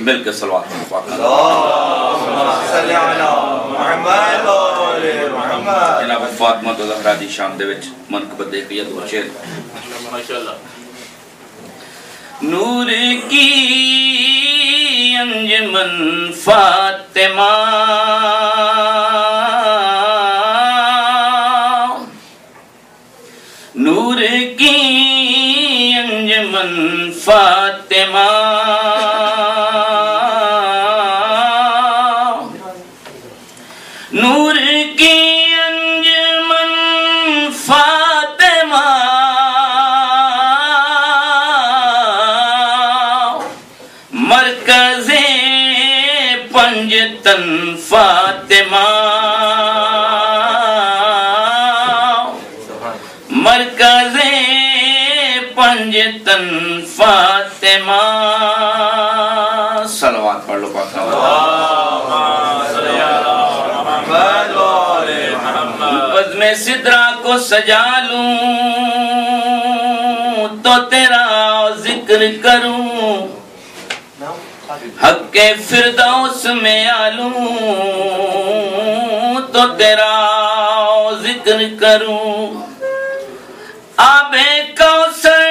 مل کے صلوات پڑھو۔ جناب فاطمہ تو زہرا دی شان دے وچ منقبت دیکھئے دو شیر ماشاءاللہ۔ نور کی انجمن فاطمہ نور کی انجمن فاطمہ نور کی انجمن فاطمہ مرکز پنجتن فاطمہ مرکز پنجتن فاطمہ صلوات پڑھ لو پاک بزم سدرا کو سجا لوں تو تیرا ذکر کروں حق فردوس میں آلوں تو تیرا ذکر کروں آب کوثر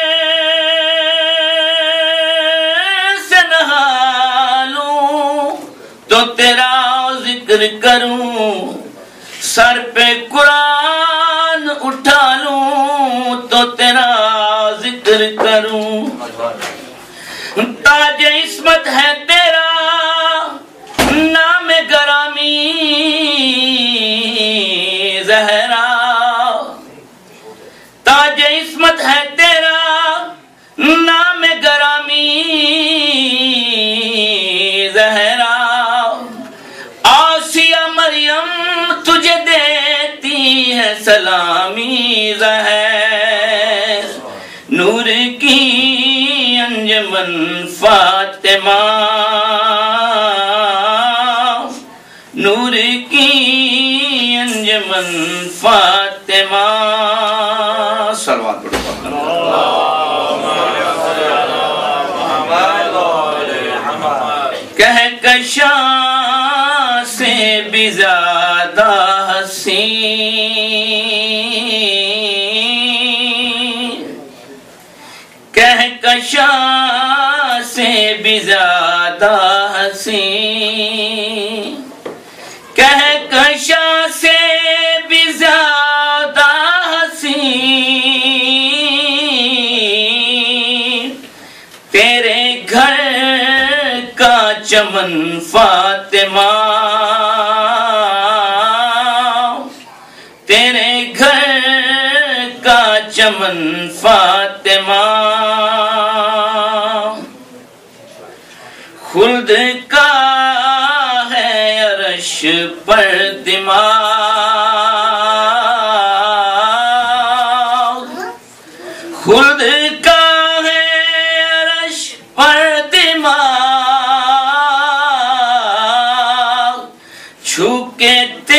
سے نہا لوں تو تیرا ذکر کروں سر پہ قرآن اٹھا لوں تو تیرا ذکر کروں تاج عصمت ہے تیرا نام گرامی زہرا تاج عصمت ہے تیرا نام گرامی زہرا آسیہ مریم تجھے دیتی ہے سلامی زہر نور کی انجمن فاطمہ نور کی انجمن فاطمہ صلوات کہکشاں سے بھی زیادہ حسین کہکشاں سے بھی زیادہ حسین کہکشاں سے بھی زیادہ حسین تیرے گھر کا چمن فاطمہ تیرے گھر کا چمن فاطمہ خلد کا ہے عرش پر دماغ خلد کا ہے عرش پر دماغ چھو کے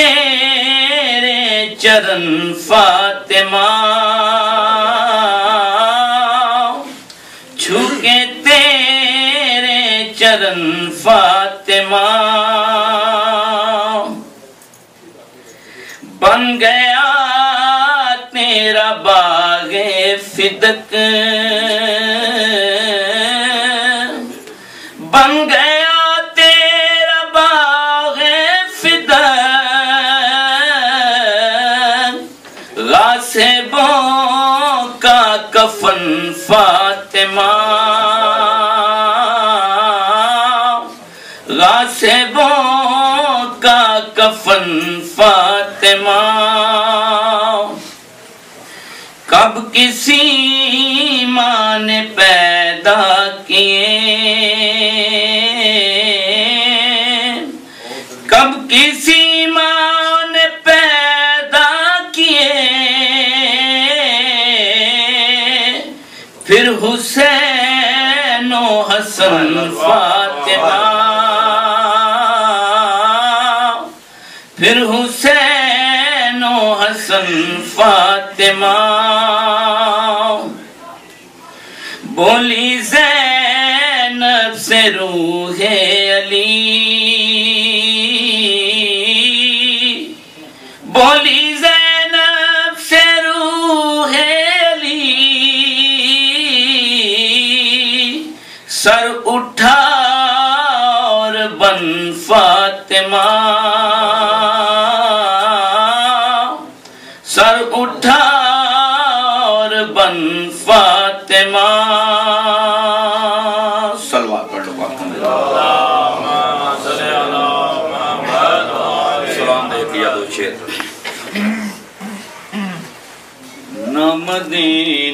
تیرے چرن فاطمہ چھو کے تیرے چرن فاطمہ بن گیا تیرا باغ فدق بن گیا تیرا باغ فدق غاصبوں کا کفن فاطمہ غاصبوں کا کفن فاطمہ کب کسی ماں نے پیدا کیے کب کسی ماں نے پیدا کیے پھر حسین و حسن فاطمہ پھر حسین و حسن فاطمہ بولی زینب سے رو روح علی بولی زینب سے روح علی سر اٹھا اور بن فاطمہ سر اٹھا اور بن فاطمہ صلوات پڑھ لو سلام دے دیا دو شیر نہ مدینہ